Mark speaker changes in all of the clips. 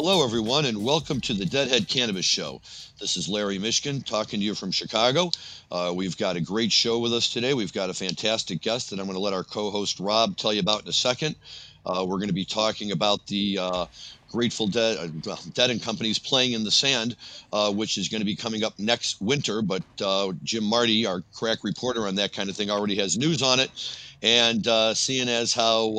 Speaker 1: Hello, everyone, and welcome to the Deadhead Cannabis Show. This is Larry Mishkin talking to you from Chicago. We've got a great show with us today. We've got a fantastic guest that I'm going to let our co host Rob tell you about in a second. We're going to be talking about the Grateful Dead, Dead and Company's Playing in the Sand, which is going to be coming up next winter. But Jim Marty, our crack reporter on that kind of thing, already has news on it. And seeing as how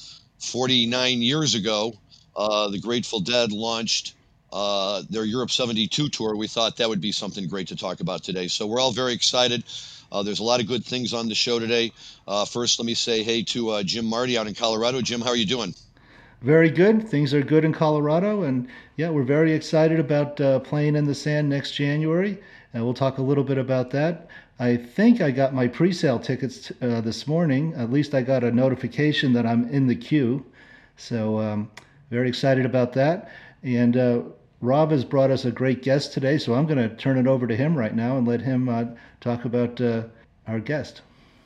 Speaker 1: 49 years ago, the Grateful Dead launched their Europe 72 tour. We thought that would be something great to talk about today. So we're all very excited. There's a lot of good things on the show today. First, let me say hey to Jim Marty out in Colorado. Jim, how are you doing?
Speaker 2: Very good. Things are good in Colorado, and yeah, we're very excited about playing in the sand next January, and we'll talk a little bit about that. I think I got my pre-sale tickets this morning. At least I got a notification that I'm in the queue, so very excited about that. And Rob has brought us a great guest today, so I'm going to turn it over to him right now and let him talk about our guest.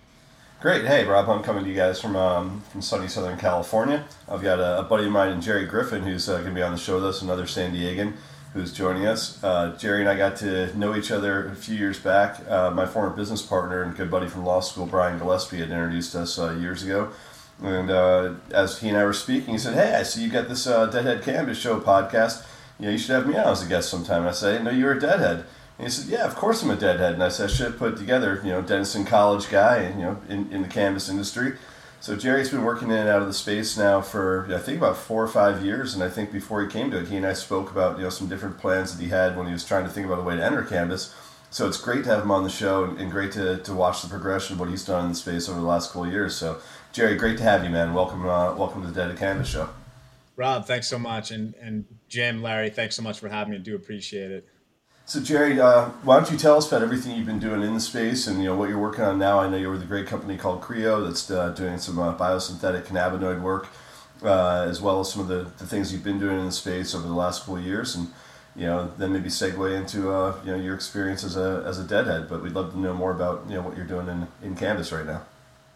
Speaker 3: Great. Hey, Rob, I'm coming to you guys from sunny Southern California. I've got a buddy of mine, Jerry Griffin, who's going to be on the show with us, another San Diegan who's joining us. Jerry and I got to know each other a few years back. My former business partner and good buddy from law school, Brian Gillespie, had introduced us years ago. And as he and I were speaking, he said, "Hey, I see you got this Deadhead Cannabis Show podcast. You should have me on as a guest sometime." And I said, "I didn't know you were a Deadhead." And he said, "Yeah, of course I'm a Deadhead." And I said, "I should have put together, Denison College guy, and in the cannabis industry." So Jerry's been working in and out of the space now for I think about 4 or 5 years, and I think before he came to it, he and I spoke about some different plans that he had when he was trying to think about a way to enter cannabis. So it's great to have him on the show and great to watch the progression of what he's done in the space over the last couple of years. So Jerry, great to have you, man. Welcome to the Dead Cannabis Show.
Speaker 4: Rob, thanks so much. And Jim, Larry, thanks so much for having me. I do appreciate it.
Speaker 3: So Jerry, why don't you tell us about everything you've been doing in the space and what you're working on now? I know you're with a great company called Creo that's doing some biosynthetic cannabinoid work, as well as some of the things you've been doing in the space over the last couple of years, and then maybe segue into your experience as a deadhead. But we'd love to know more about what you're doing in cannabis right now.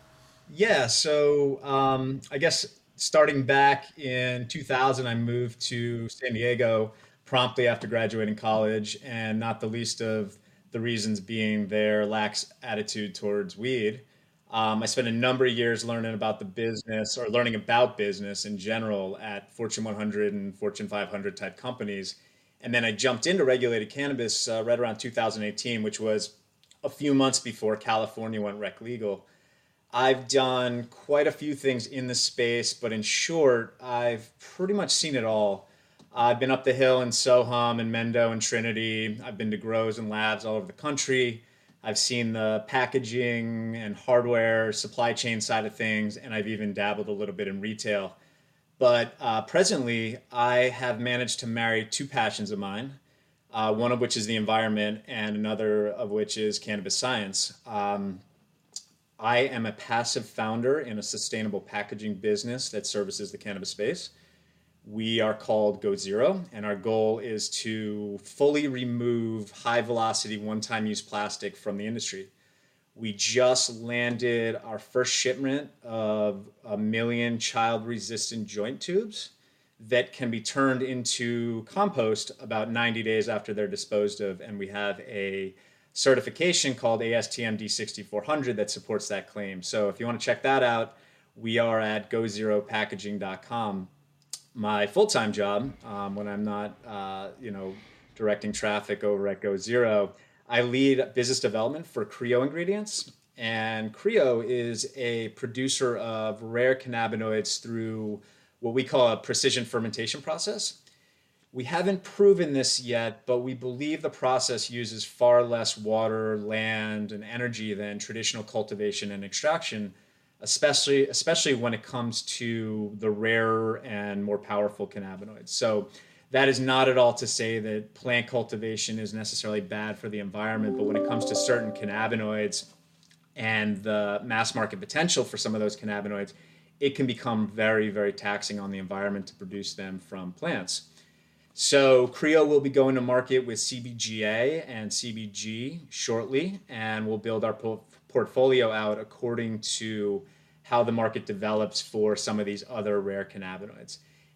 Speaker 4: Yeah, so I guess starting back in 2000, I moved to San Diego promptly after graduating college, and not the least of the reasons being their lax attitude towards weed. I spent a number of years learning about the business or learning about business in general at Fortune 100 and Fortune 500 type companies. And then I jumped into regulated cannabis right around 2018, which was a few months before California went rec legal. I've done quite a few things in the space, but in short, I've pretty much seen it all. I've been up the hill in Soham and Mendo and Trinity. I've been to grows and labs all over the country. I've seen the packaging and hardware supply chain side of things, and I've even dabbled a little bit in retail. But presently, I have managed to marry two passions of mine, one of which is the environment, and another of which is cannabis science. I am a passive founder in a sustainable packaging business that services the cannabis space. We are called Go Zero, and our goal is to fully remove high velocity, one time use plastic from the industry. We just landed our first shipment of 1 million child resistant joint tubes that can be turned into compost about 90 days after they're disposed of. And we have a certification called ASTM D6400 that supports that claim. So if you want to check that out, we are at gozeropackaging.com. My full-time job, when I'm not, directing traffic over at Go Zero, I lead business development for Creo Ingredients. And Creo is a producer of rare cannabinoids through what we call a precision fermentation process. We haven't proven this yet, but we believe the process uses far less water, land, and energy than traditional cultivation and extraction, especially when it comes to the rarer and more powerful cannabinoids. So that is not at all to say that plant cultivation is necessarily bad for the environment, but when it comes to certain cannabinoids and the mass market potential for some of those cannabinoids, it can become very, very taxing on the environment to produce them from plants. So Creo will be going to market with CBGA and CBG shortly, and we'll build our portfolio out according to how the market develops for some of these other rare cannabinoids.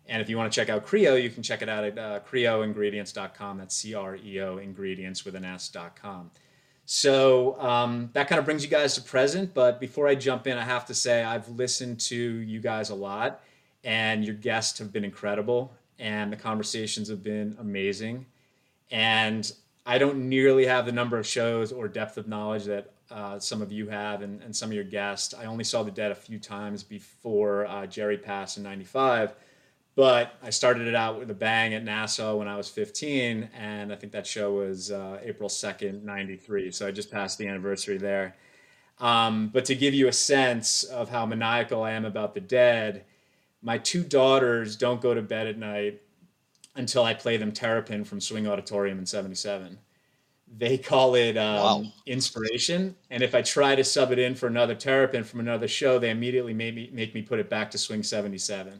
Speaker 4: And if you want to check out Creo, you can check it out at creoingredients.com. That's CREO ingredients with an S.com. So that kind of brings you guys to present. But before I jump in, I have to say I've listened to you guys a lot, and your guests have been incredible, and the conversations have been amazing. And I don't nearly have the number of shows or depth of knowledge that some of you have, and some of your guests. I only saw The Dead a few times before Jerry passed in '95. But I started it out with a bang at Nassau when I was 15, and I think that show was April 2nd, '93. So I just passed the anniversary there. But to give you a sense of how maniacal I am about The Dead, my two daughters don't go to bed at night until I play them Terrapin from Swing Auditorium in '77. They call it
Speaker 1: Wow.
Speaker 4: inspiration, and if I try to sub it in for another Terrapin from another show, they immediately make me put it back to Swing '77.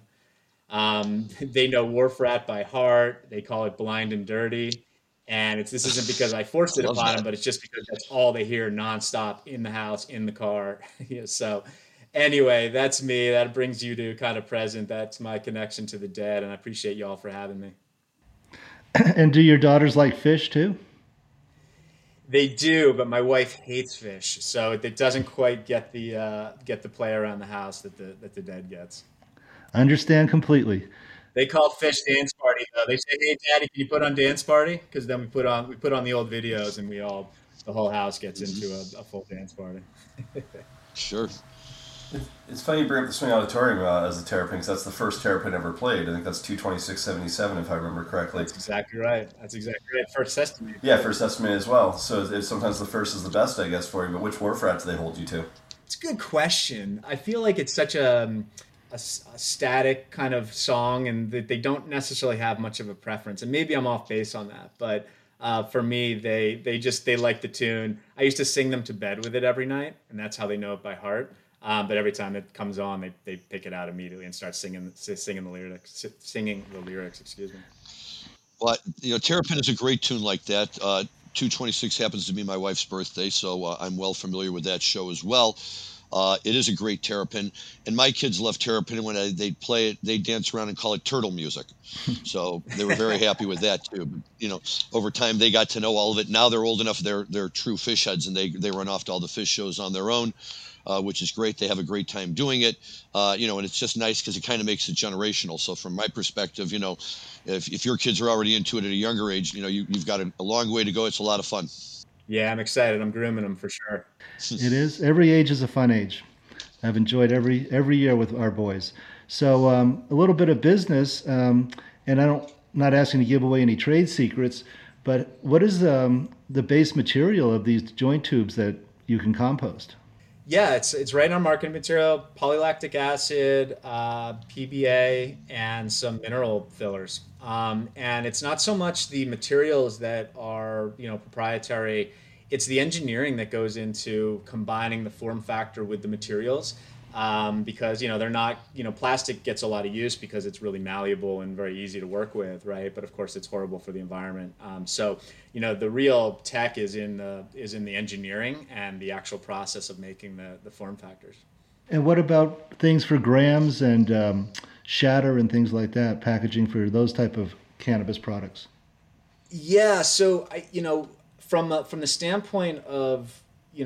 Speaker 4: They know Wharf Rat by heart. They call it Blind and Dirty. And this isn't because I forced it
Speaker 1: Love
Speaker 4: upon
Speaker 1: that.
Speaker 4: them, but it's just because that's all they hear nonstop in the house, in the car. Yeah, so anyway, that's me. That brings you to kind of present. That's my connection to The Dead. And I appreciate you all for having me.
Speaker 2: And do your daughters like fish too?
Speaker 4: They do, but my wife hates fish. So it doesn't quite get the play around the house that the Dead gets.
Speaker 2: I understand completely.
Speaker 4: They call fish dance party though. They say, "Hey, Daddy, can you put on dance party?" Because then we put on the old videos, and the whole house gets into a full dance party.
Speaker 1: Sure.
Speaker 3: It's funny you bring up the Swing Auditorium as a Terrapin, because that's the first Terrapin ever played. I think that's 22677, if I remember correctly.
Speaker 4: That's exactly right. That's exactly right. First Testament.
Speaker 3: Yeah, first estimate as well. So sometimes the first is the best, I guess, for you. But which Wharf Rat do they hold you to?
Speaker 4: It's a good question. I feel like it's such a static kind of song, and that they don't necessarily have much of a preference. And maybe I'm off base on that, but for me, they like the tune. I used to sing them to bed with it every night, and that's how they know it by heart. But every time it comes on, they pick it out immediately and start singing the lyrics. Excuse me.
Speaker 1: But Terrapin is a great tune like that. 226 happens to be my wife's birthday, so I'm well familiar with that show as well. It is a great Terrapin, and my kids love Terrapin. When they'd play it, they dance around and call it turtle music. So they were very happy with that too. But, over time they got to know all of it. Now they're old enough; they're true fish heads, and they run off to all the fish shows on their own, which is great. They have a great time doing it. And it's just nice because it kind of makes it generational. So from my perspective, if your kids are already into it at a younger age, you've got a long way to go. It's a lot of fun.
Speaker 4: Yeah, I'm excited. I'm grooming them for sure.
Speaker 2: It is. Every age is a fun age. I've enjoyed every year with our boys. So a little bit of business, and not asking to give away any trade secrets, but what is the base material of these joint tubes that you can compost?
Speaker 4: Yeah, it's right in our marketing material: polylactic acid, PBA, and some mineral fillers. And it's not so much the materials that are proprietary; it's the engineering that goes into combining the form factor with the materials. Because they're not, plastic gets a lot of use because it's really malleable and very easy to work with, right? But of course, it's horrible for the environment. So the real tech is in the engineering and the actual process of making the form factors.
Speaker 2: And what about things for grams and shatter and things like that, packaging for those type of cannabis products?
Speaker 4: Yeah, so from the standpoint of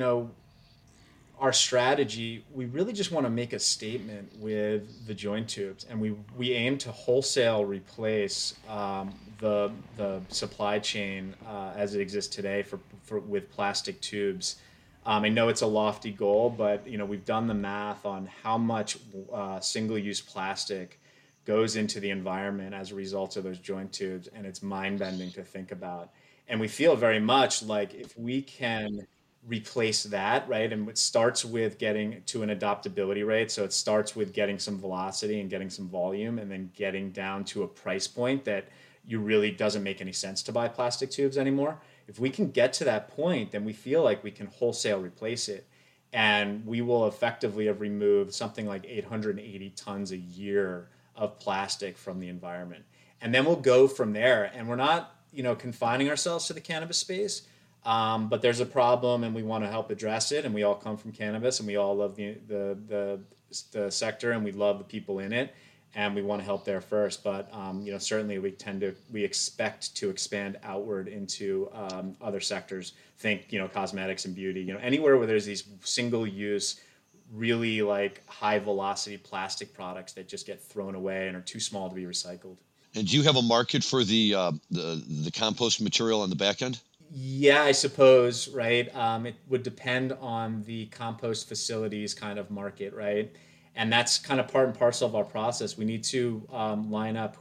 Speaker 4: our strategy, we really just want to make a statement with the joint tubes, and we aim to wholesale replace the supply chain as it exists today for with plastic tubes. I know it's a lofty goal, but we've done the math on how much single-use plastic goes into the environment as a result of those joint tubes, and it's mind-bending to think about. And we feel very much like if we can replace that, right? And it starts with getting to an adoptability rate. So it starts with getting some velocity and getting some volume, and then getting down to a price point that you really doesn't make any sense to buy plastic tubes anymore. If we can get to that point, then we feel like we can wholesale replace it. And we will effectively have removed something like 880 tons a year of plastic from the environment. And then we'll go from there. And we're not, confining ourselves to the cannabis space. But there's a problem, and we want to help address it. And we all come from cannabis, and we all love the sector, and we love the people in it. and we want to help there first. But certainly we expect to expand outward into other sectors. Think cosmetics and beauty. Anywhere where there's these single use, really like high velocity plastic products that just get thrown away and are too small to be recycled.
Speaker 1: And do you have a market for the compost material on the back end?
Speaker 4: Yeah, I suppose, right? It would depend on the compost facilities kind of market, right? And that's kind of part and parcel of our process. We need to line up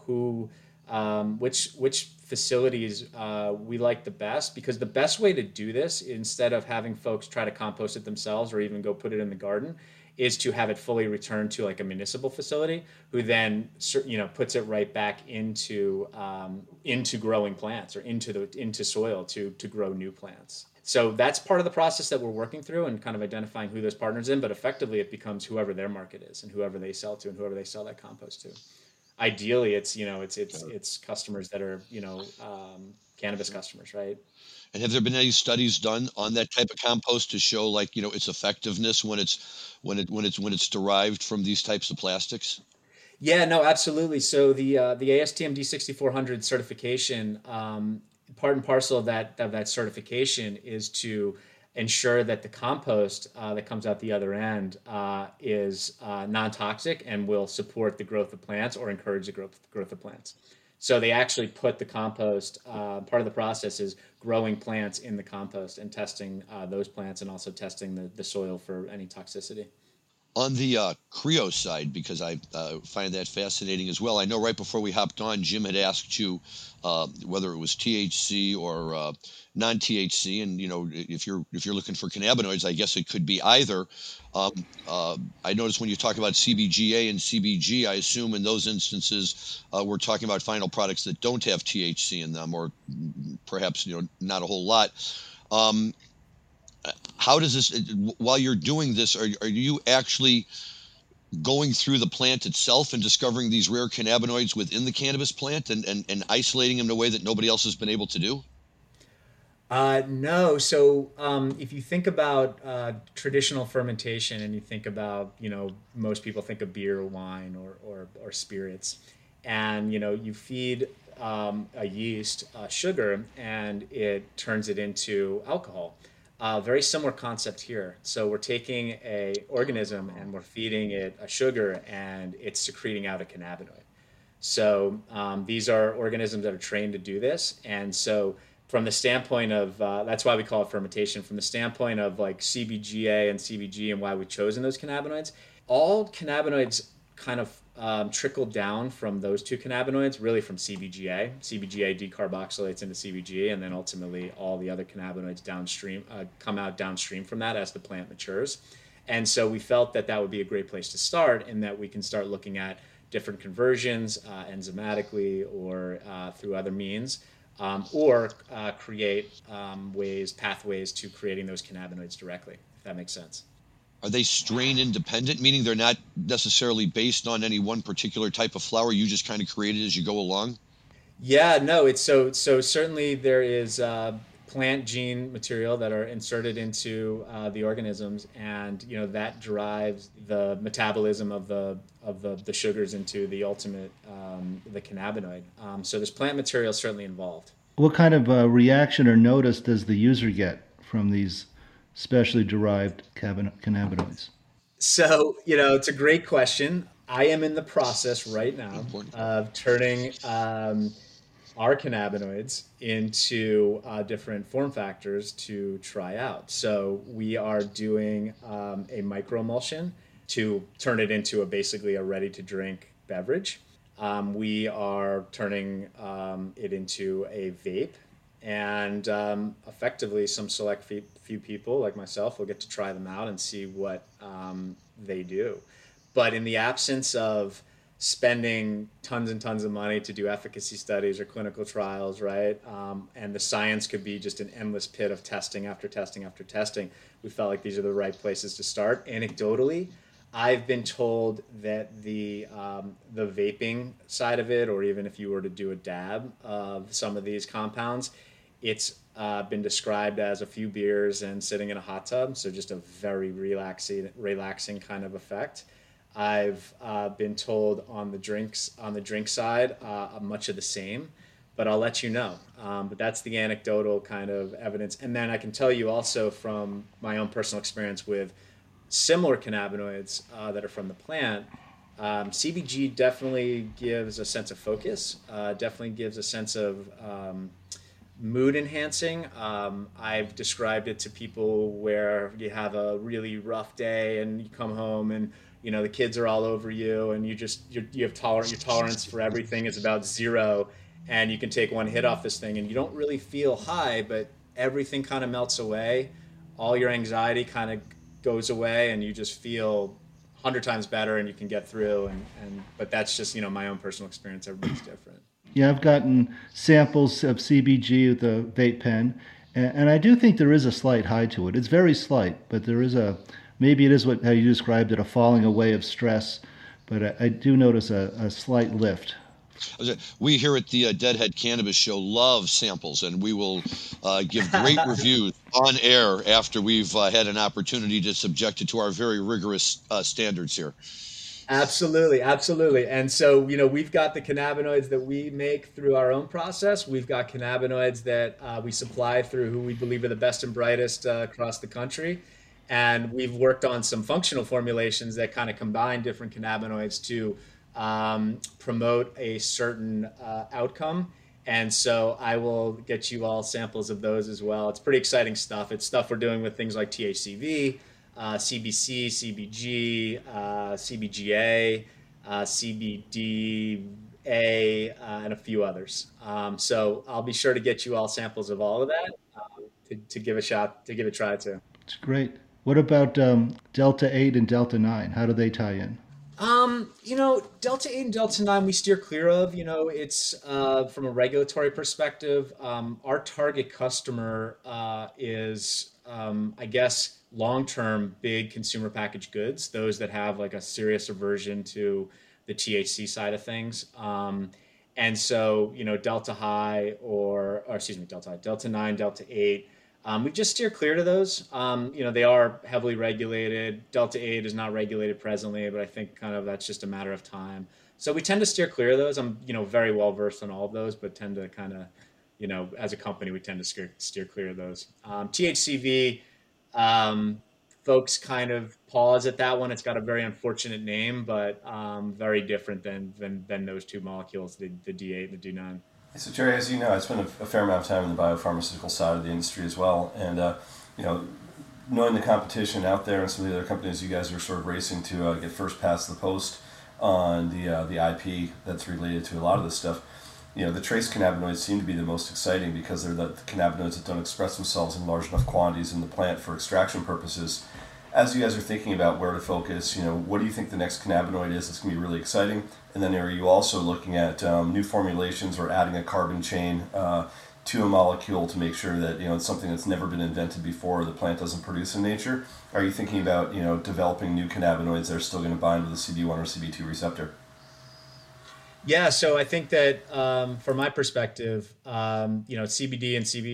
Speaker 4: which facilities we like the best, because the best way to do this, instead of having folks try to compost it themselves or even go put it in the garden, is to have it fully returned to like a municipal facility, who then puts it right back into growing plants or into soil to grow new plants. So that's part of the process that we're working through and kind of identifying who those partners in. But effectively, it becomes whoever their market is and whoever they sell to and whoever they sell that compost to. Ideally, it's customers that are cannabis customers, right?
Speaker 1: And have there been any studies done on that type of compost to show like, its effectiveness when it's derived from these types of plastics?
Speaker 4: Yeah, no, absolutely. So the ASTM D6400 certification, part and parcel of that certification is to ensure that the compost that comes out the other end is non-toxic and will support the growth of plants or encourage the growth of plants. So they actually put the compost. Part of the process is growing plants in the compost and testing those plants, and also testing the soil for any toxicity.
Speaker 1: On the Creo side, because I find that fascinating as well. I know right before we hopped on, Jim had asked you whether it was THC or non-THC, and if you're looking for cannabinoids, I guess it could be either. I noticed when you talk about CBGA and CBG, I assume in those instances we're talking about final products that don't have THC in them, or perhaps not a whole lot. How does this, while you're doing this, are you actually going through the plant itself and discovering these rare cannabinoids within the cannabis plant and isolating them in a way that nobody else has been able to do?
Speaker 4: No. So if you think about traditional fermentation, and you think about, most people think of beer, or wine, or spirits, and you feed a yeast sugar, and it turns it into alcohol. Very similar concept here. So we're taking a organism and we're feeding it a sugar, and it's secreting out a cannabinoid. So these are organisms that are trained to do this. And so from the standpoint of, that's why we call it fermentation, from the standpoint of like CBGA and CBG and why we've chosen those cannabinoids, all cannabinoids kind of trickle down from those two cannabinoids, really from CBGA. CBGA decarboxylates into CBG, and then ultimately all the other cannabinoids downstream come out downstream from that as the plant matures. And so we felt that would be a great place to start, in that we can start looking at different conversions enzymatically or through other means, or create pathways to creating those cannabinoids directly, if that makes sense.
Speaker 1: Are they strain independent, meaning they're not necessarily based on any one particular type of flower? You just kind of create it as you go along?
Speaker 4: Yeah, no, it's so certainly there is plant gene material that are inserted into the organisms, and that drives the metabolism of the sugars into the ultimate the cannabinoid. So there's plant material certainly involved.
Speaker 2: What kind of reaction or notice does the user get from these specially derived cannabinoids?
Speaker 4: So, it's a great question. I am in the process right now
Speaker 1: Important.
Speaker 4: of turning our cannabinoids into different form factors to try out. So we are doing a microemulsion to turn it into basically a ready-to-drink beverage. We are turning it into a vape, and effectively some select few people like myself will get to try them out and see what they do. But in the absence of spending tons and tons of money to do efficacy studies or clinical trials, right? And the science could be just an endless pit of testing after testing after testing. We felt like these are the right places to start. Anecdotally, I've been told that the vaping side of it, or even if you were to do a dab of some of these compounds, it's been described as a few beers and sitting in a hot tub, so just a very relaxing kind of effect. I've been told on the drink side, much of the same, but I'll let you know. But that's the anecdotal kind of evidence. And then I can tell you also from my own personal experience with similar cannabinoids that are from the plant. CBG definitely gives a sense of focus, definitely gives a sense of mood enhancing. I've described it to people where you have a really rough day and you come home and the kids are all over you and you have your tolerance for everything is about zero, and you can take one hit off this thing and you don't really feel high, but everything kind of melts away. All your anxiety kind of goes away and you just feel 100 times better and you can get through. And but that's just my own personal experience. Everybody's different.
Speaker 2: Yeah, I've gotten samples of CBG with the vape pen, and I do think there is a slight high to it. It's very slight, but there is maybe it is how you described it, a falling away of stress, but I do notice a slight lift.
Speaker 1: We here at the Deadhead Cannabis Show love samples, and we will give great reviews on air after we've had an opportunity to subject it to our very rigorous standards here.
Speaker 4: Absolutely, absolutely. And so, we've got the cannabinoids that we make through our own process. We've got cannabinoids that we supply through who we believe are the best and brightest across the country. And we've worked on some functional formulations that kind of combine different cannabinoids to promote a certain outcome. And so I will get you all samples of those as well. It's pretty exciting stuff. It's stuff we're doing with things like THCV, CBC, CBG, CBGA, CBDA, and a few others. So I'll be sure to get you all samples of all of that to give a try to.
Speaker 2: It's great. What about Delta 8 and Delta 9? How do they tie in?
Speaker 4: Delta 8 and Delta 9 we steer clear of. It's from a regulatory perspective. Our target customer is, I guess, long-term big consumer packaged goods, those that have like a serious aversion to the THC side of things. And so, Delta High Delta 9, Delta 8, we just steer clear to those. They are heavily regulated. Delta 8 is not regulated presently, but I think kind of that's just a matter of time. So we tend to steer clear of those. I'm, very well versed on all of those, but tend to kind of, as a company, we tend to steer clear of those. THCV, folks kind of pause at that one. It's got a very unfortunate name, but very different than those two molecules, the D8 and the D9.
Speaker 3: So Jerry, as you know, I spent a fair amount of time in the biopharmaceutical side of the industry as well, and knowing the competition out there and some of the other companies you guys are sort of racing to get first past the post on the IP that's related to a lot of this stuff. The trace cannabinoids seem to be the most exciting because they're the cannabinoids that don't express themselves in large enough quantities in the plant for extraction purposes. As you guys are thinking about where to focus, what do you think the next cannabinoid is that's going to be really exciting? And then are you also looking at new formulations or adding a carbon chain to a molecule to make sure that it's something that's never been invented before, the plant doesn't produce in nature? Are you thinking about developing new cannabinoids that are still going to bind with the CD1 or CB2 receptor?
Speaker 4: Yeah, so I think that from my perspective, CBD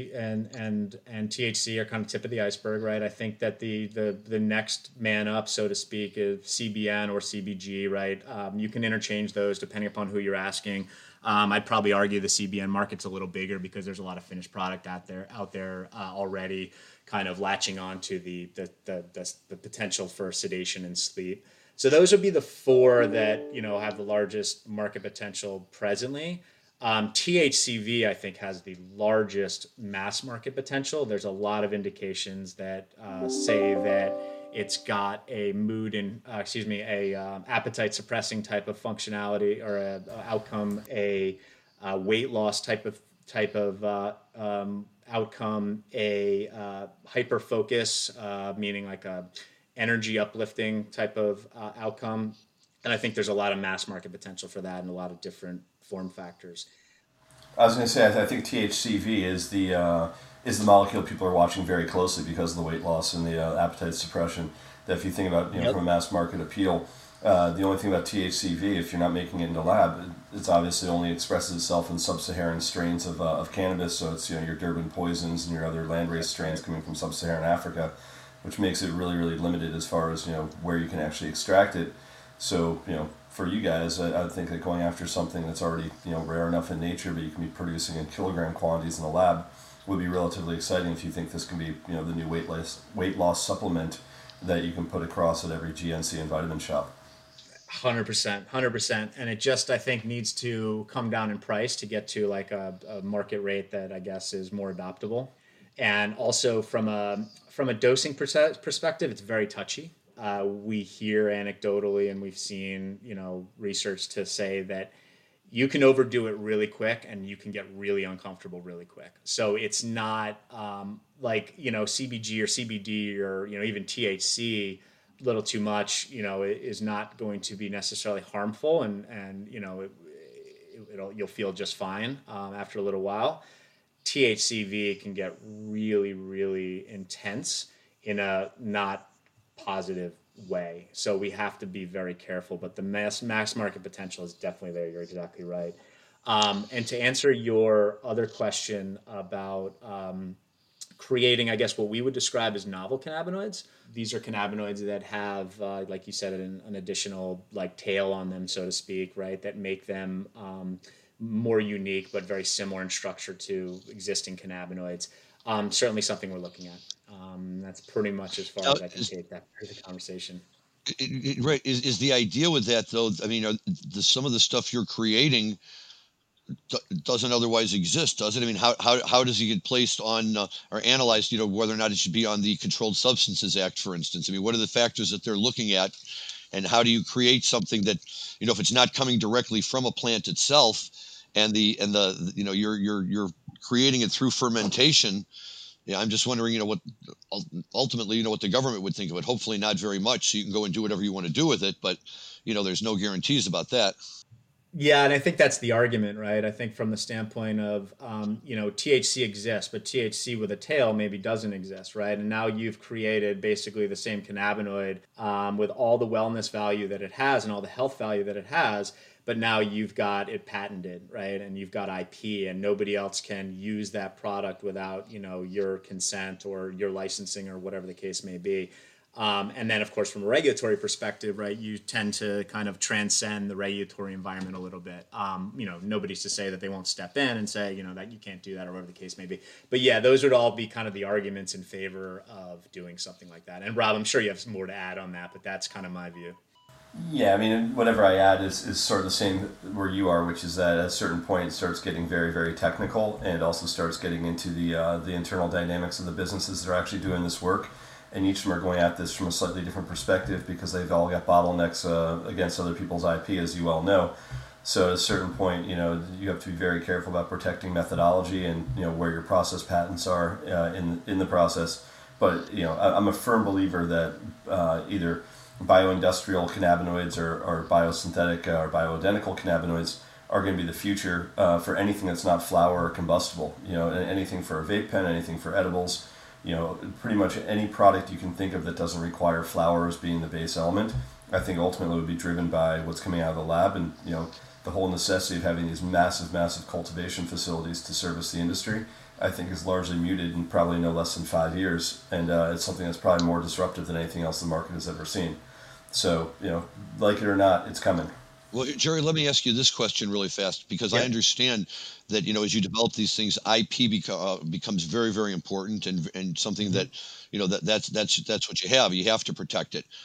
Speaker 4: and THC are kind of tip of the iceberg, right? I think that the next man up, so to speak, is CBN or CBG, right? You can interchange those depending upon who you're asking. I'd probably argue the CBN market's a little bigger because there's a lot of finished product out there already, kind of latching on to the potential for sedation and sleep. So those would be the four that have the largest market potential presently. THCV, I think, has the largest mass market potential. There's a lot of indications that say that it's got a appetite suppressing type of functionality or a outcome, a weight loss type of outcome, a hyper focus, meaning like a energy uplifting type of outcome. And I think there's a lot of mass market potential for that and a lot of different form factors.
Speaker 3: I was going to say, I think THCV is the molecule people are watching very closely because of the weight loss and the appetite suppression. That if you think about from a mass market appeal, the only thing about THCV, if you're not making it in the lab, it's obviously only expresses itself in sub-Saharan strains of cannabis. So it's your Durban poisons and your other landrace strains coming from sub-Saharan Africa, which makes it really, really limited as far as where you can actually extract it. So, for you guys, I would think that going after something that's already, rare enough in nature, but you can be producing in kilogram quantities in the lab would be relatively exciting if you think this can be, the new weight loss supplement that you can put across at every GNC and vitamin shop.
Speaker 4: 100%, 100%. And it just, I think, needs to come down in price to get to like a market rate that I guess is more adoptable. And also from a dosing perspective, it's very touchy. We hear anecdotally, and we've seen, research to say that you can overdo it really quick and you can get really uncomfortable really quick. So it's not like, CBG or CBD or, even THC, little too much, is not going to be necessarily harmful, and you'll feel just fine after a little while. THCV can get really, really intense in a not positive way. So we have to be very careful. But the mass market potential is definitely there. You're exactly right. And to answer your other question about creating, I guess, what we would describe as novel cannabinoids. These are cannabinoids that have, like you said, an additional like tail on them, so to speak, right? That make them more unique, but very similar in structure to existing cannabinoids. Certainly something we're looking at. That's pretty much as far
Speaker 1: Now,
Speaker 4: as I can take that part of the conversation.
Speaker 1: right, is the idea with that though? I mean, some of the stuff you're creating doesn't otherwise exist, does it? I mean, how does it get placed on or analyzed? Whether or not it should be on the Controlled Substances Act, for instance. I mean, what are the factors that they're looking at, and how do you create something that, if it's not coming directly from a plant itself, and you're creating it through fermentation. Yeah, I'm just wondering, what ultimately, what the government would think of it. Hopefully, not very much. So you can go and do whatever you want to do with it, but there's no guarantees about that.
Speaker 4: Yeah, and I think that's the argument, right? I think from the standpoint of, THC exists, but THC with a tail maybe doesn't exist, right? And now you've created basically the same cannabinoid with all the wellness value that it has and all the health value that it has, but now you've got it patented, right? And you've got IP, and nobody else can use that product without, your consent or your licensing or whatever the case may be. And then, of course, from a regulatory perspective, right, you tend to kind of transcend the regulatory environment a little bit. Nobody's to say that they won't step in and say, that you can't do that or whatever the case may be. But yeah, those would all be kind of the arguments in favor of doing something like that. And Rob, I'm sure you have some more to add on that, but that's kind of my view.
Speaker 3: Yeah, I mean, whatever I add is sort of the same where you are, which is that at a certain point it starts getting very, very technical, and it also starts getting into the internal dynamics of the businesses that are actually doing this work. And each of them are going at this from a slightly different perspective because they've all got bottlenecks against other people's IP, as you well know. So at a certain point, you have to be very careful about protecting methodology and where your process patents are in the process. But I'm a firm believer that either bioindustrial cannabinoids or biosynthetic or bioidentical cannabinoids are going to be the future for anything that's not flower or combustible. Anything for a vape pen, anything for edibles. Pretty much any product you can think of that doesn't require flower as being the base element, I think ultimately would be driven by what's coming out of the lab, and the whole necessity of having these massive, massive cultivation facilities to service the industry, I think is largely muted in probably no less than 5 years, and it's something that's probably more disruptive than anything else the market has ever seen. So, like it or not, it's coming.
Speaker 1: Well, Jerry, let me ask you this question really fast, because I
Speaker 4: Yeah.
Speaker 1: understand that as you develop these things, IP becomes very, very important, and something
Speaker 3: Mm-hmm.
Speaker 1: that that's what you have. You have to protect it.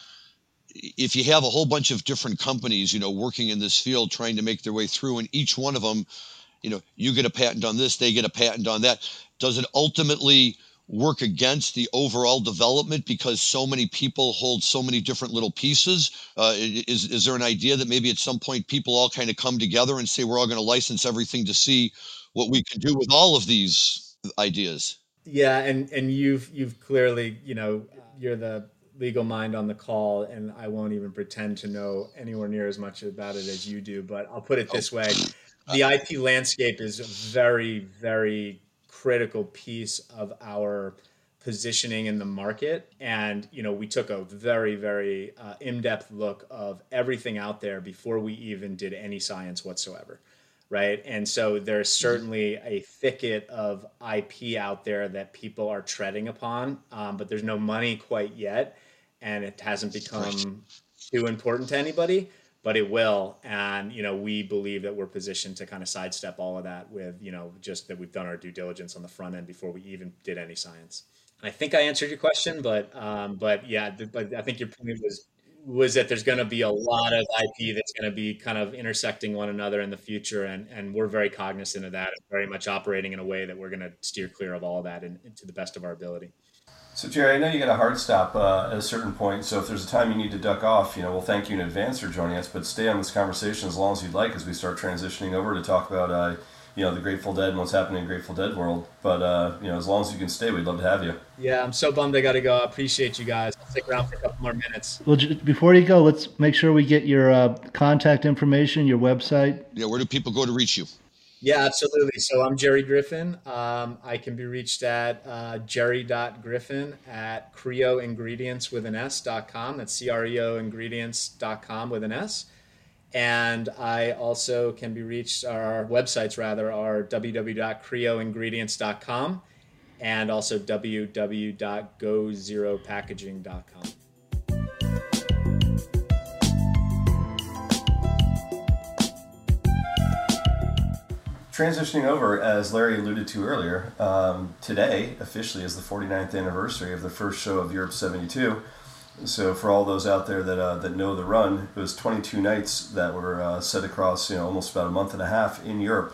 Speaker 1: If you have a whole bunch of different companies, working in this field, trying to make their way through, and each one of them, you get a patent on this, they get a patent on that. Does it ultimately work against the overall development because so many people hold so many different little pieces? Is there an idea that maybe at some point people all kind of come together and say we're all going to license everything to see what we can do with all of these ideas?
Speaker 4: Yeah, and you've clearly, you're the legal mind on the call, and I won't even pretend to know anywhere near as much about it as you do, but I'll put it
Speaker 1: Oh,
Speaker 4: this way.
Speaker 1: uh,
Speaker 4: The IP landscape is a very, very critical piece of our positioning in the market. And, we took a very, very in-depth look of everything out there before we even did any science whatsoever, right? And so there's
Speaker 1: mhm.
Speaker 4: certainly a thicket of IP out there that people are treading upon, but there's no money quite yet, and it hasn't
Speaker 1: Right.
Speaker 4: become too important to anybody, but it will. And, we believe that we're positioned to kind of sidestep all of that with, just that we've done our due diligence on the front end before we even did any science. I think I answered your question, but yeah, but I think your point was that there's going to be a lot of IP that's going to be kind of intersecting one another in the future, and we're very cognizant of that, and very much operating in a way that we're going to steer clear of all of that and to the best of our ability.
Speaker 3: So, Jerry, I know you got a hard stop at a certain point, so if there's a time you need to duck off, we'll thank you in advance for joining us, but stay on this conversation as long as you'd like as we start transitioning over to talk about, the Grateful Dead and what's happening in Grateful Dead world. But, as long as you can stay, we'd love to have you.
Speaker 4: Yeah, I'm so bummed I got to go. I appreciate you guys. I'll stick around for a couple more minutes.
Speaker 2: Well, before you go, let's make sure we get your contact information, your website.
Speaker 1: Yeah, where do people go to reach you?
Speaker 4: Yeah, absolutely. So I'm Jerry Griffin. I can be reached at jerry.griffin@creoingredients.com. That's creoingredients.com with an S. And I also can be reached, our websites rather, are www.creoingredients.com and also www.gozeropackaging.com.
Speaker 3: Transitioning over, as Larry alluded to earlier, today officially is the 49th anniversary of the first show of Europe 72. So for all those out there that know the run, it was 22 nights that were set across almost about a month and a half in Europe.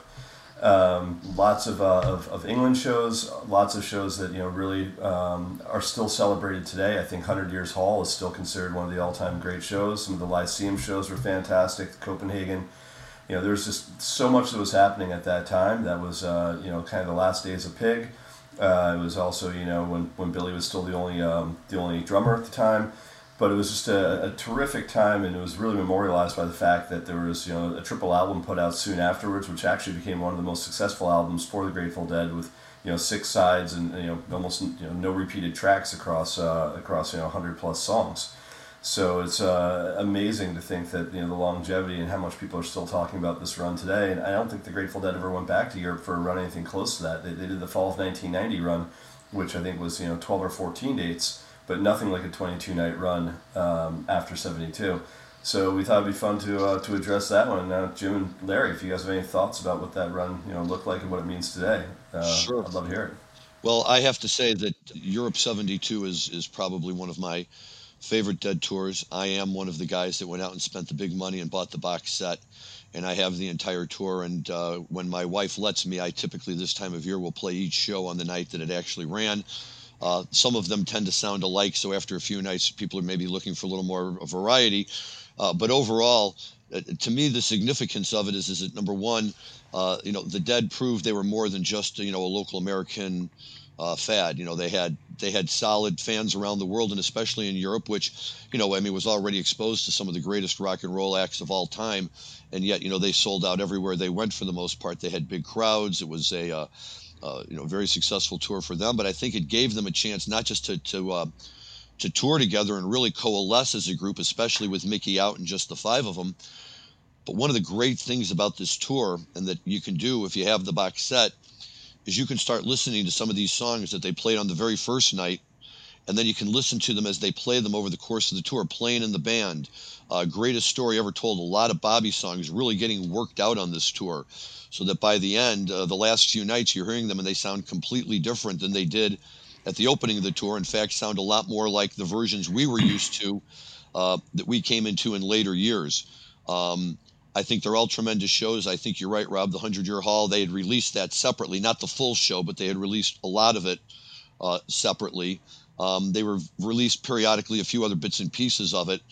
Speaker 3: Lots of England shows, lots of shows that really are still celebrated today. I think 100 Years Hall is still considered one of the all-time great shows. Some of the Lyceum shows were fantastic. Copenhagen. There was just so much that was happening at that time. That was, kind of the last days of Pig. It was also, when Billy was still the only drummer at the time. But it was just a terrific time, and it was really memorialized by the fact that there was, a triple album put out soon afterwards, which actually became one of the most successful albums for the Grateful Dead, with 6 sides and almost no repeated tracks across 100 plus songs. So it's amazing to think that the longevity and how much people are still talking about this run today. And I don't think the Grateful Dead ever went back to Europe for a run anything close to that. They did the fall of 1990 run, which I think was 12 or 14 dates, but nothing like a 22-night run after 72. So we thought it'd be fun to address that one. And now, Jim and Larry, if you guys have any thoughts about what that run looked like and what it means today,
Speaker 1: Sure.
Speaker 3: I'd love to hear it.
Speaker 1: Well, I have to say that Europe 72 is probably one of my favorite Dead tours. I am one of the guys that went out and spent the big money and bought the box set, and I have the entire tour. And when my wife lets me, I typically this time of year will play each show on the night that it actually ran. Some of them tend to sound alike, so after a few nights, people are maybe looking for a little more variety. But overall, to me, the significance of it is that number one, the Dead proved they were more than just a local American fad. They had solid fans around the world, and especially in Europe, which was already exposed to some of the greatest rock and roll acts of all time, and yet they sold out everywhere they went for the most part. They had big crowds. It was a very successful tour for them, but I think it gave them a chance not just to tour together and really coalesce as a group, especially with Mickey out and just the 5 of them. But one of the great things about this tour, and that you can do if you have the box set, is you can start listening to some of these songs that they played on the very first night, and then you can listen to them as they play them over the course of the tour, playing in the band. Greatest Story Ever Told, a lot of Bobby songs really getting worked out on this tour, so that by the end, the last few nights, you're hearing them and they sound completely different than they did at the opening of the tour. In fact, sound a lot more like the versions we were used to, that we came into in later years. I think they're all tremendous shows. I think you're right, Rob. The 100-Year Hall, they had released that separately, not the full show, but they had released a lot of it separately. They were released periodically, a few other bits and pieces of it.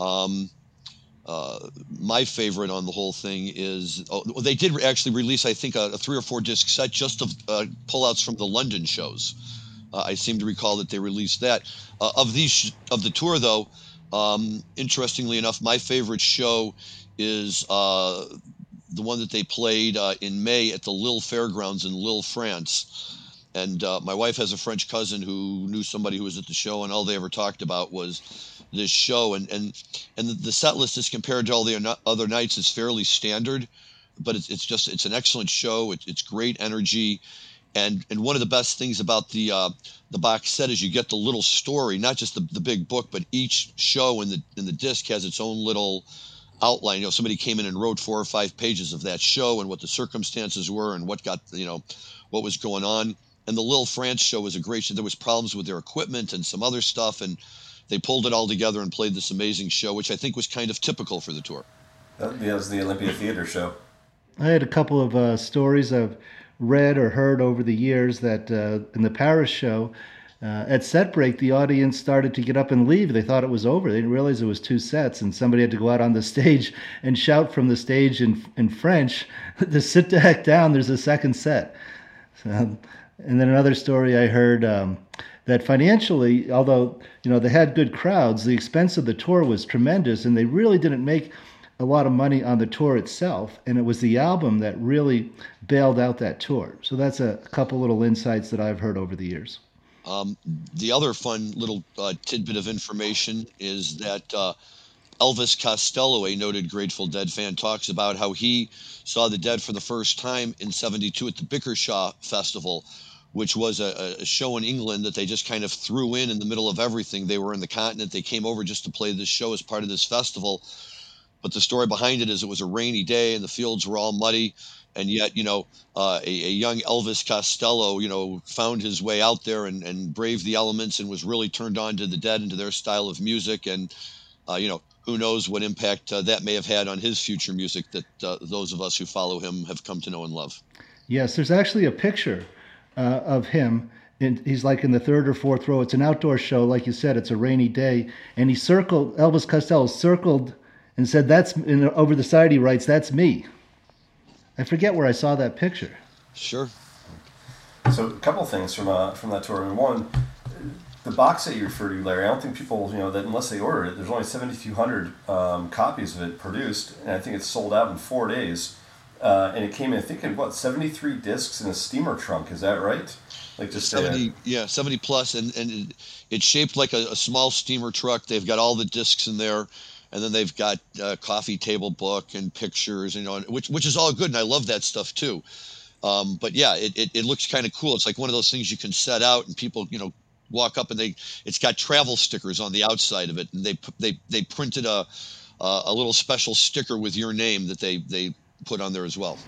Speaker 1: My favorite on the whole thing is, they did actually release, I think, a 3 or 4 disc set just of pullouts from the London shows. I seem to recall that they released that. Of the tour, though, interestingly enough, my favorite show is the one that they played in May at the Lille Fairgrounds in Lille, France. And my wife has a French cousin who knew somebody who was at the show, and all they ever talked about was this show. And the set list is compared to all the other nights is fairly standard, but it's an excellent show. It's great energy. And one of the best things about the box set is you get the little story, not just the big book, but each show in the disc has its own little outline. Somebody came in and wrote 4 or 5 pages of that show and what the circumstances were and what was going on. And the Lil France show was a great show. There was problems with their equipment and some other stuff, and they pulled it all together and played this amazing show, which I think was kind of typical for the tour.
Speaker 3: That was the Olympia Theater show.
Speaker 2: I had a couple of stories I've read or heard over the years that in the Paris show, at set break, the audience started to get up and leave. They thought it was over. They didn't realize it was 2 sets, and somebody had to go out on the stage and shout from the stage in French to sit the heck down. There's a second set. So, and then another story I heard that financially, although they had good crowds, the expense of the tour was tremendous, and they really didn't make a lot of money on the tour itself, and it was the album that really bailed out that tour. So that's a couple little insights that I've heard over the years.
Speaker 1: The other fun little tidbit of information is that Elvis Costello, a noted Grateful Dead fan, talks about how he saw the Dead for the first time in '72 at the Bickershaw Festival, which was a show in England that they just kind of threw in the middle of everything. They were in the continent. They came over just to play this show as part of this festival. But the story behind it is it was a rainy day and the fields were all muddy. And yet, a young Elvis Costello, found his way out there and braved the elements and was really turned on to the Dead and to their style of music. And, who knows what impact that may have had on his future music that those of us who follow him have come to know and love.
Speaker 2: Yes, there's actually a picture of him. He's like in the 3rd or 4th row. It's an outdoor show. Like you said, it's a rainy day. And Elvis Costello circled and said, over the side he writes, "That's me." I forget where I saw that picture.
Speaker 1: Sure.
Speaker 3: So a couple of things from that tour. I mean, one, the box set you referred to, Larry, I don't think people, that unless they order it, there's only 7,200 copies of it produced, and I think it's sold out in 4 days. And it came in, I think, in 73 discs in a steamer trunk. Is that right? Like just
Speaker 1: 70, 70 plus, and it's shaped like a small steamer truck. They've got all the discs in there. And then they've got a coffee table book and pictures, which is all good, and I love that stuff too. But yeah, it looks kind of cool. It's like one of those things you can set out, and people, walk up and it's got travel stickers on the outside of it, and they printed a little special sticker with your name that they put on there as well.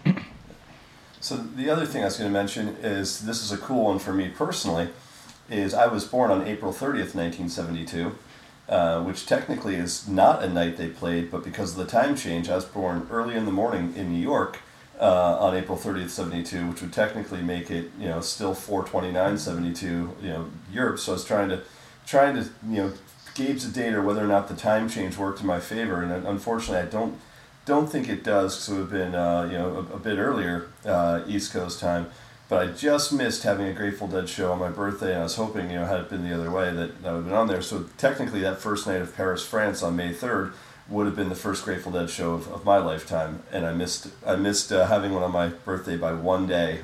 Speaker 3: So the other thing I was going to mention is this is a cool one for me personally. Is I was born on April 30th, 1972. Which technically is not a night they played, but because of the time change, I was born early in the morning in New York on April 30th, 72, which would technically make it, still 4/29/72, Europe. So I was trying to, gauge the date or whether or not the time change worked in my favor, and unfortunately, I don't think it does, because it would have been, a bit earlier East Coast time. But I just missed having a Grateful Dead show on my birthday, and I was hoping, had it been the other way, that I would have been on there. So technically, that first night of Paris, France, on May 3rd, would have been the first Grateful Dead show of my lifetime, and I missed having one on my birthday by 1 day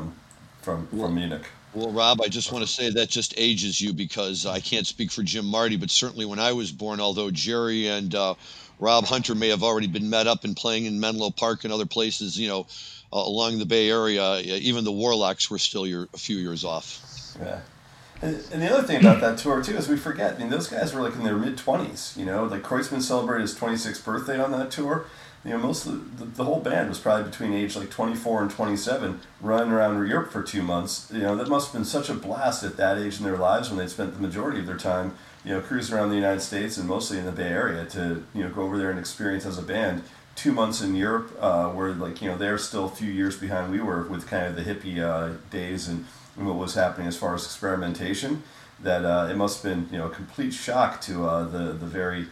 Speaker 3: from Munich.
Speaker 1: Well, Rob, I just want to say that just ages you, because I can't speak for Jim Marty, but certainly when I was born, although Jerry and Rob Hunter may have already been met up and playing in Menlo Park and other places, along the Bay Area, even the Warlocks were still a few years off.
Speaker 3: Yeah. And the other thing about that tour, too, is we forget, I mean, those guys were like in their mid-20s, like Kreutzmann celebrated his 26th birthday on that tour. Most of the whole band was probably between age like 24 and 27, running around Europe for 2 months. That must have been such a blast at that age in their lives, when they spent the majority of their time, cruising around the United States and mostly in the Bay Area, to, go over there and experience as a band 2 months in Europe, where they're still a few years behind we were with kind of the hippie days and what was happening as far as experimentation. That it must have been a complete shock to the very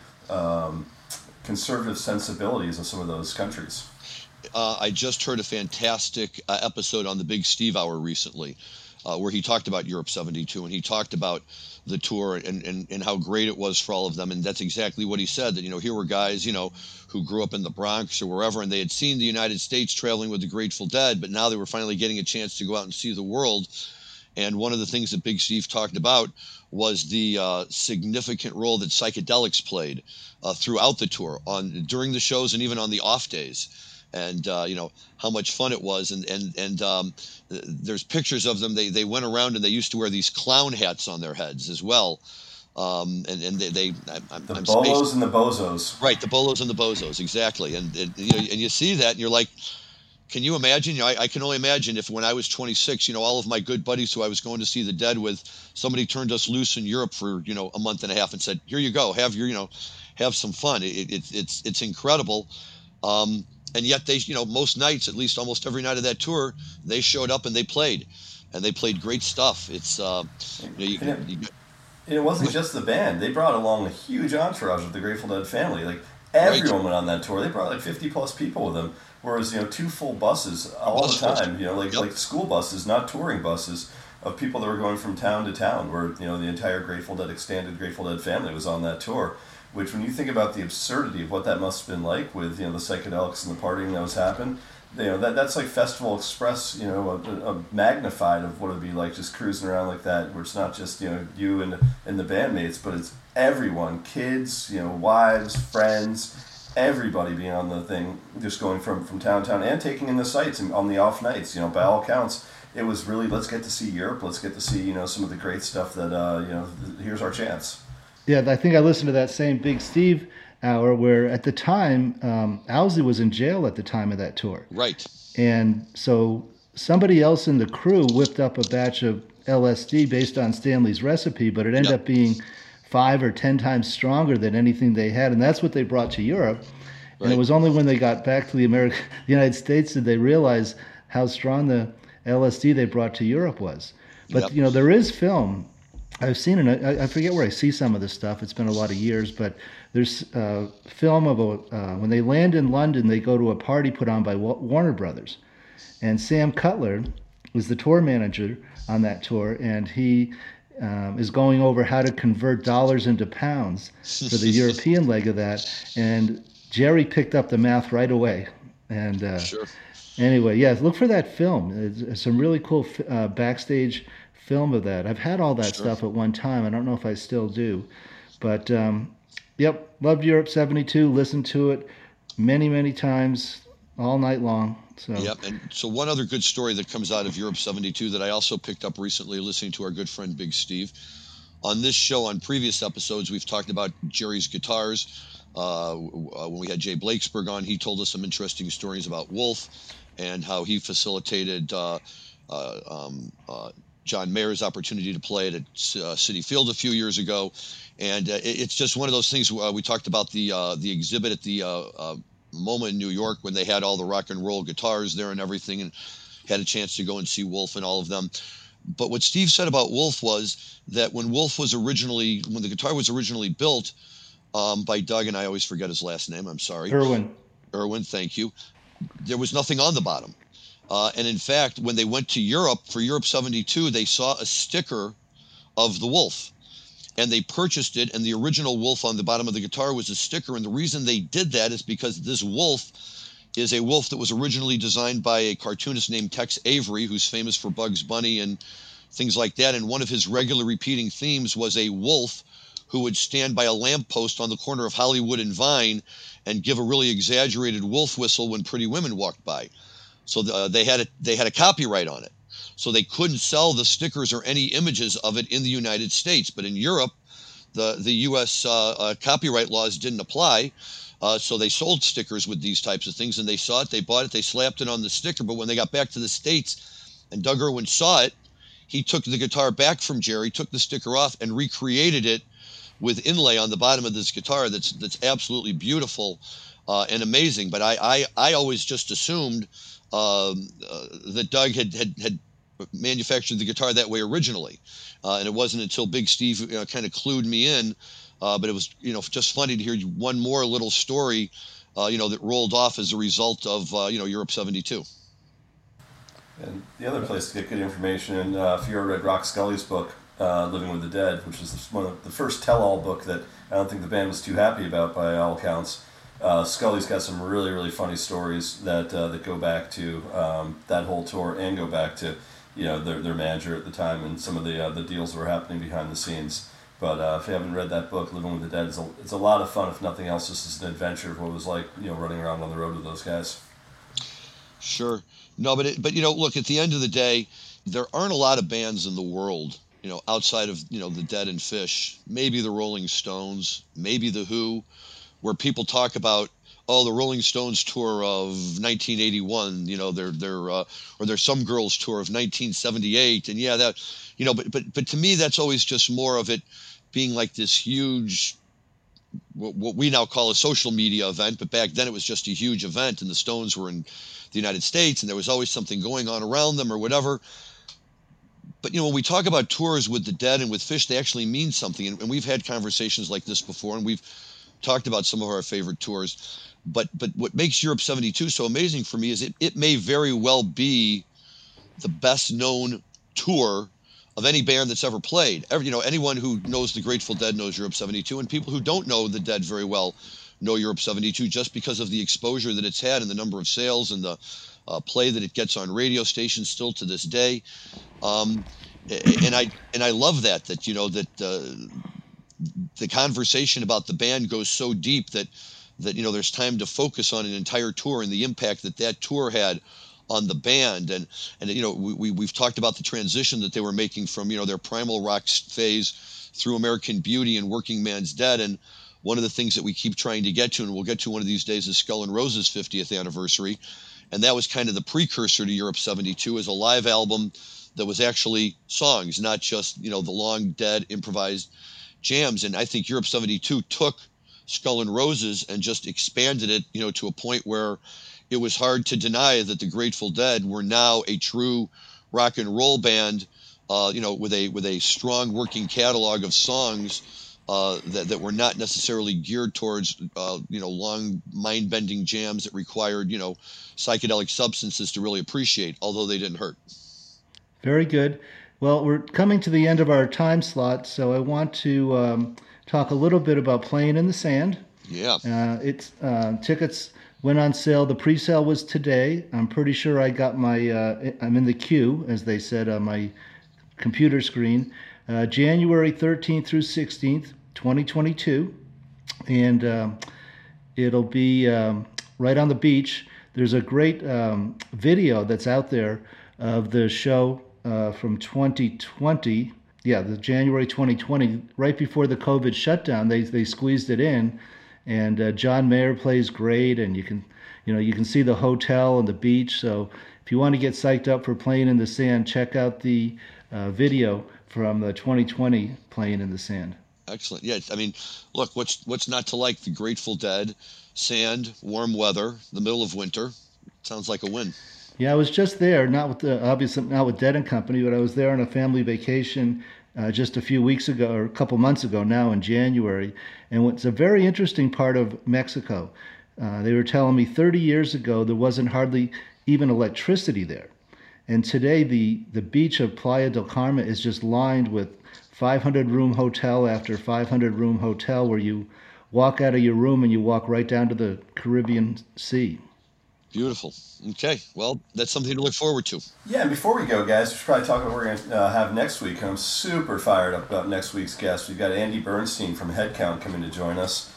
Speaker 3: conservative sensibilities of some of those countries.
Speaker 1: I just heard a fantastic episode on the Big Steve Hour recently, where he talked about Europe '72, and he talked about the tour and how great it was for all of them. And that's exactly what he said, that, here were guys, who grew up in the Bronx or wherever, and they had seen the United States traveling with the Grateful Dead, but now they were finally getting a chance to go out and see the world. And one of the things that Big Steve talked about was the significant role that psychedelics played throughout the tour, during the shows and even on the off days. and how much fun it was. And there's pictures of them. They went around and they used to wear these clown hats on their heads as well. And
Speaker 3: the bolos and the bozos.
Speaker 1: Right, the bolos and the bozos, exactly. And you see that, and you're like, can you imagine? I can only imagine if when I was 26, all of my good buddies who I was going to see the Dead with, somebody turned us loose in Europe for a month and a half and said, "Here you go, have some fun." It's incredible. And yet they, most nights, at least almost every night of that tour, they showed up and they played great stuff. It's
Speaker 3: it wasn't just the band. They brought along a huge entourage of the Grateful Dead family. Like everyone went on that tour. They brought like 50 plus people with them. Whereas, 2 full buses all the time, like school buses, not touring buses, of people that were going from town to town, where, the entire extended Grateful Dead family was on that tour. Which, when you think about the absurdity of what that must have been like with, the psychedelics and the partying that was happening, that's like Festival Express, a magnified of what it'd be like just cruising around like that, where it's not just, you and the bandmates, but it's everyone, kids, wives, friends, everybody being on the thing, just going from town to town and taking in the sights and on the off nights, by all accounts. It was really, let's get to see Europe, let's get to see, some of the great stuff that, here's our chance.
Speaker 2: Yeah, I think I listened to that same Big Steve hour where at the time, Owsley was in jail at the time of that tour.
Speaker 1: Right.
Speaker 2: And so somebody else in the crew whipped up a batch of LSD based on Stanley's recipe, but it ended up being 5 or 10 times stronger than anything they had. And that's what they brought to Europe. And it was only when they got back to the United States did they realize how strong the LSD they brought to Europe was. But, there is film. I've seen it. I forget where I see some of this stuff. It's been a lot of years, but there's a film of when they land in London, they go to a party put on by Warner Brothers, and Sam Cutler was the tour manager on that tour, and he is going over how to convert dollars into pounds for the European leg of that, and Jerry picked up the math right away. And anyway, look for that film. It's some really cool backstage film of that. I've had all that stuff at one time. I don't know if I still do, but loved Europe 72. Listened to it many times all night long. So
Speaker 1: and so one other good story that comes out of Europe 72 that I also picked up recently listening to our good friend Big Steve. On this show, on previous episodes, we've talked about Jerry's guitars. When we had Jay Blakesberg on, he told us some interesting stories about Wolf and how he facilitated John Mayer's opportunity to play it at Citi Field a few years ago. And it's just one of those things. We talked about the exhibit at the MoMA in New York when they had all the rock and roll guitars there and everything, and had a chance to go and see Wolf and all of them. But what Steve said about Wolf was that when the guitar was originally built by Doug, and I always forget his last name, I'm sorry. Irwin, thank you. There was nothing on the bottom. And in fact, when they went to Europe for Europe 72, they saw a sticker of the Wolf. And they purchased it, and the original Wolf on the bottom of the guitar was a sticker. And the reason they did that is because this Wolf is a Wolf that was originally designed by a cartoonist named Tex Avery, who's famous for Bugs Bunny and things like that. And one of his regular repeating themes was a wolf who would stand by a lamppost on the corner of Hollywood and Vine and give a really exaggerated wolf whistle when pretty women walked by. So they had a copyright on it. So they couldn't sell the stickers or any images of it in the United States. But in Europe, the U.S. Copyright laws didn't apply. So they sold stickers with these types of things, and they saw it, they bought it, they slapped it on the sticker. But when they got back to the States and Doug Irwin saw it, he took the guitar back from Jerry, took the sticker off, and recreated it with inlay on the bottom of this guitar that's absolutely beautiful and amazing. But I always just assumed that Doug had manufactured the guitar that way originally. And it wasn't until Big Steve kind of clued me in. But it was, just funny to hear one more little story, that rolled off as a result of, Europe 72.
Speaker 3: And the other place to get good information, and if you ever read Rock Scully's book, Living with the Dead, which was one of the first tell-all book that I don't think the band was too happy about by all accounts. Scully's got some really, really funny stories that go back to that whole tour and go back to, their manager at the time and some of the deals that were happening behind the scenes. But if you haven't read that book, Living with the Dead, it's a lot of fun. If nothing else, this is an adventure of what it was like, running around on the road with those guys.
Speaker 1: Sure. No, but look, at the end of the day, there aren't a lot of bands in the world, outside of, the Dead and Fish, maybe the Rolling Stones, maybe the Who, where people talk about, oh, the Rolling Stones tour of 1981, or there's Some Girls tour of 1978, and yeah, that, but to me, that's always just more of it being like this huge, what we now call a social media event, but back then it was just a huge event, and the Stones were in the United States, and there was always something going on around them or whatever. But when we talk about tours with the Dead and with Fish, they actually mean something, and we've had conversations like this before, and we've talked about some of our favorite tours. But what makes Europe '72 so amazing for me is it may very well be the best known tour of any band that's ever played. Anyone who knows the Grateful Dead knows Europe '72, and people who don't know the Dead very well know Europe '72 just because of the exposure that it's had and the number of sales and the play that it gets on radio stations still to this day. And I love that the conversation about the band goes so deep that there's time to focus on an entire tour and the impact that tour had on the band. And we've talked about the transition that they were making from their primal rock phase through American Beauty and Working Man's Dead. And one of the things that we keep trying to get to, and we'll get to one of these days, is Skull and Roses 50th anniversary. And that was kind of the precursor to Europe '72 as a live album that was actually songs, not just the long dead improvised jams. And I think Europe '72 took Skull and Roses and just expanded it, to a point where it was hard to deny that the Grateful Dead were now a true rock and roll band, with a strong working catalog of songs that were not necessarily geared towards, long mind-bending jams that required, psychedelic substances to really appreciate, although they didn't hurt.
Speaker 2: Very good. Well, we're coming to the end of our time slot, so I want to talk a little bit about Playing in the Sand.
Speaker 1: Yeah.
Speaker 2: It's tickets went on sale. The pre-sale was today. I'm pretty sure I got I'm in the queue, as they said on my computer screen. January 13th through 16th, 2022. And it'll be right on the beach. There's a great video that's out there of the show from 2020. Yeah, the January 2020, right before the COVID shutdown, they squeezed it in. And John Mayer plays great, and you can see the hotel and the beach. So if you want to get psyched up for Playing in the Sand, check out the video from the 2020 Playing in the Sand.
Speaker 1: Excellent. Yeah, I mean, look, what's not to like? The Grateful Dead, sand, warm weather, the middle of winter. Sounds like a win.
Speaker 2: Yeah, I was just there, obviously not with Dead and Company, but I was there on a family vacation just a few weeks ago, or a couple months ago now in January. And it's a very interesting part of Mexico. They were telling me 30 years ago there wasn't hardly even electricity there. And today the beach of Playa del Carmen is just lined with 500-room hotel after 500-room hotel, where you walk out of your room and you walk right down to the Caribbean Sea.
Speaker 1: Beautiful. Okay, well, that's something to look forward to.
Speaker 3: Yeah, and before we go, guys, we should probably talk about what we're going to have next week. I'm super fired up about next week's guest. We've got Andy Bernstein from Headcount coming to join us.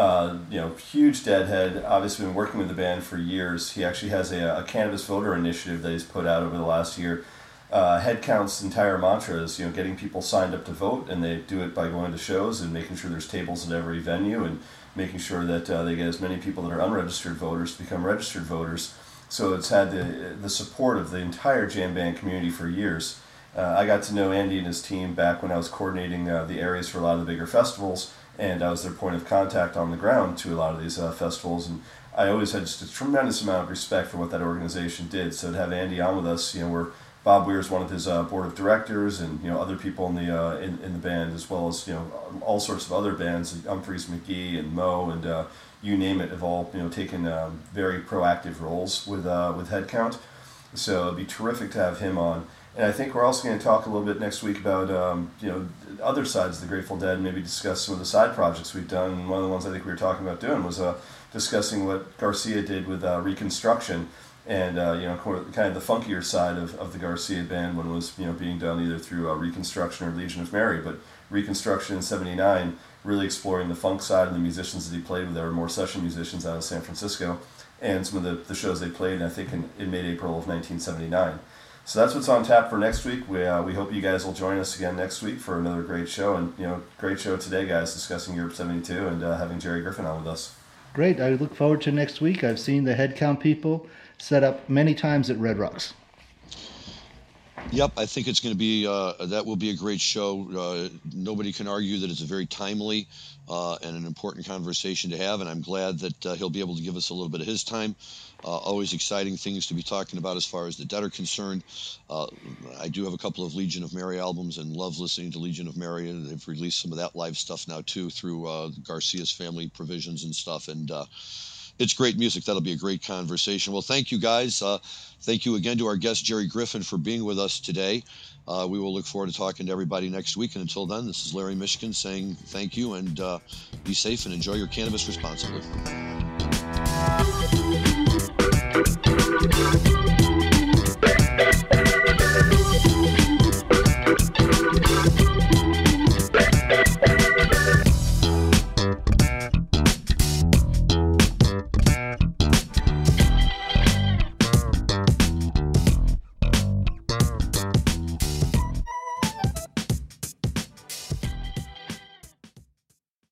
Speaker 3: Huge Deadhead, obviously been working with the band for years. He actually has a cannabis voter initiative that he's put out over the last year. Headcount's entire mantra is, getting people signed up to vote, and they do it by going to shows and making sure there's tables at every venue and making sure that they get as many people that are unregistered voters to become registered voters. So it's had the support of the entire jam band community for years. I got to know Andy and his team back when I was coordinating the areas for a lot of the bigger festivals, and I was their point of contact on the ground to a lot of these festivals. And I always had just a tremendous amount of respect for what that organization did. So to have Andy on with us, where Bob Weir's one of his board of directors, and other people in the band, as well as all sorts of other bands, like Humphreys McGee and Mo and you name it, have all taken very proactive roles with Headcount. So it'd be terrific to have him on. And I think we're also going to talk a little bit next week about other sides of the Grateful Dead, and maybe discuss some of the side projects we've done. And one of the ones I think we were talking about doing was discussing what Garcia did with Reconstruction. And kind of the funkier side of the Garcia band when it was being done either through Reconstruction or Legion of Mary. But Reconstruction in '79 really exploring the funk side and the musicians that he played with. There were more session musicians out of San Francisco, and some of the shows they played, I think, in mid-April of 1979. So that's what's on tap for next week. We hope you guys will join us again next week for another great show. And, great show today, guys, discussing Europe 72 and having Jerry Griffin on with us.
Speaker 2: Great. I look forward to next week. I've seen the Headcount people set up many times at Red Rocks.
Speaker 1: Yep, I think it's going to be that will be a great show. Nobody can argue that it's a very timely and an important conversation to have, and I'm glad that he'll be able to give us a little bit of his time. Always exciting things to be talking about as far as the Dead are concerned. I do have a couple of Legion of Mary albums and love listening to Legion of Mary. They've released some of that live stuff now too through Garcia's Family Provisions and stuff, and it's great music. That'll be a great conversation. Well, thank you, guys. Thank you again to our guest, Jerry Griffin, for being with us today. We will look forward to talking to everybody next week. And until then, this is Larry Mishkin saying thank you, and be safe and enjoy your cannabis responsibly.